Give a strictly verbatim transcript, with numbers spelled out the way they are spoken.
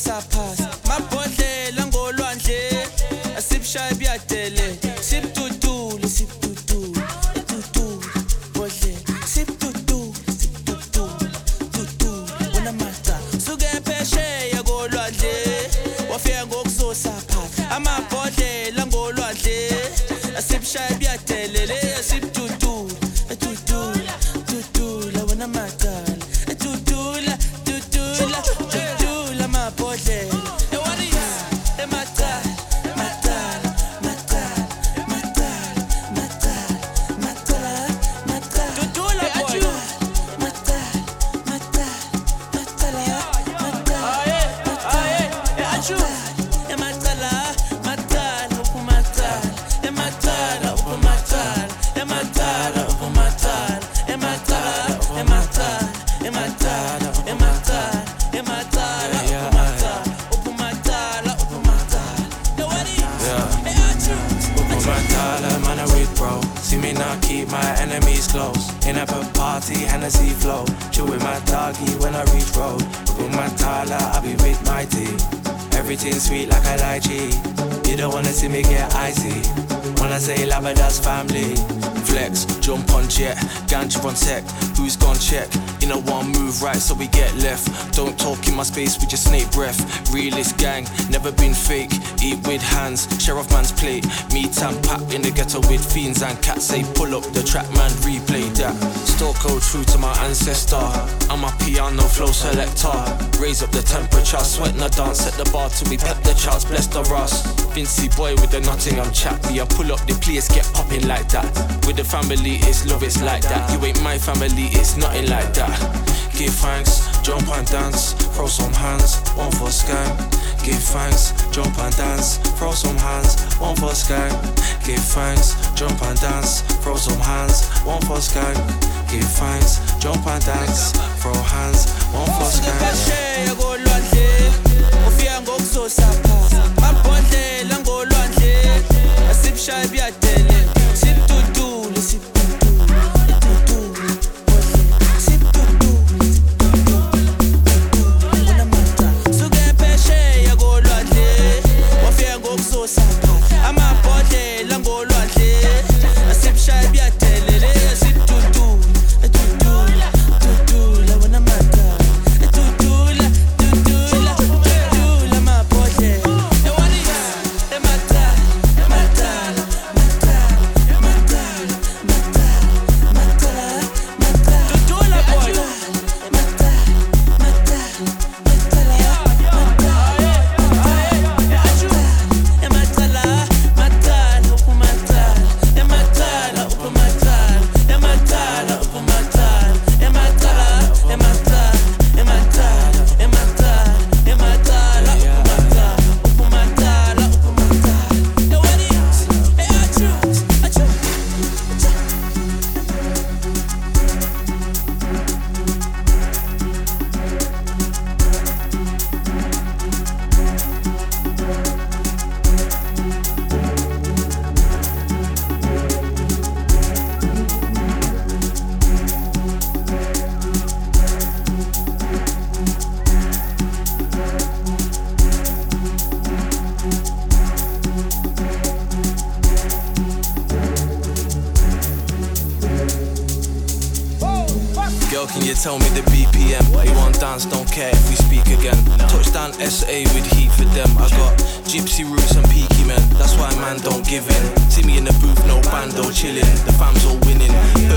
ngokuzosa phasi mabhodlela ngolwandle asibshaya biyadele sibdudule sibdudule dudule bodlela sibdudule sibdudule dudule wona mata suke phesheya kolwandle wafika ngokuzosa phasi amabhodlela ngolwandle asibshaya biyadele sibdudule dudule dudule wona mata dudula dudula dudula mabhodlela In a party, Hennessy flow. Chill with my doggy when I reach road. With my Tyler, I be with my team. Everything sweet like a lychee. You don't wanna see me get icy. When I say lava, that's family. Flex, jump on jet, ganj on tech. Who's gone check? In a one move right, so we get left. Don't talk in my space with your snake breath. Realist gang, never been fake. Eat with hands, share off man's plate. Meat and pap in the ghetto with fiends and cats. Say pull up the track, man, replay that. Still go true to my ancestor. I'm a piano flow selector. Raise up the temperature, sweat in the dance at the bar till we pep the charts. Bless the Ross. Vincy boy with the Nottingham chat. We a pull up the place, get popping like that. With the family, it's love, it's like that. You ain't my family, it's nothing like that. Give thanks, jump and dance, throw some hands, one for sky. Give thanks, jump and dance, throw some hands, one for sky. Give thanks, jump and dance, throw some hands, one for sky. Give thanks, jump and dance, throw hands, one for sky. Girl, can you tell me the B P M? We want dance, don't care if we speak again. Touchdown S A with heat for them. I got gypsy roots and peaky men. That's why man don't give in. See me in the booth, no bando chilling. The fam's all winning.